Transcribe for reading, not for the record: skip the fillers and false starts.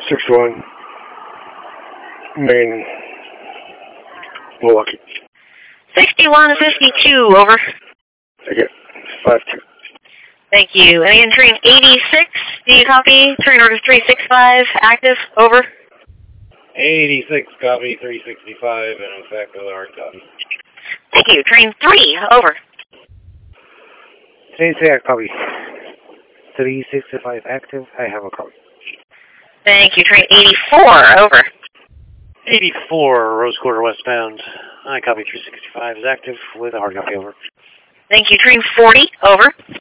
6-1, Maine, Milwaukee. 6152, over. Take it. 5-2. Thank you. And again, train 86, do you copy? Train order 365, active, over. 86, copy, 365, and in fact, with a hard copy. Thank you. Train 3, over. Train 3, copy. 365, active, I have a copy. Thank you. Train 84, over. 84, Rose Quarter westbound. I copy 365 is active with a hard copy, over. Thank you. Train 40, over.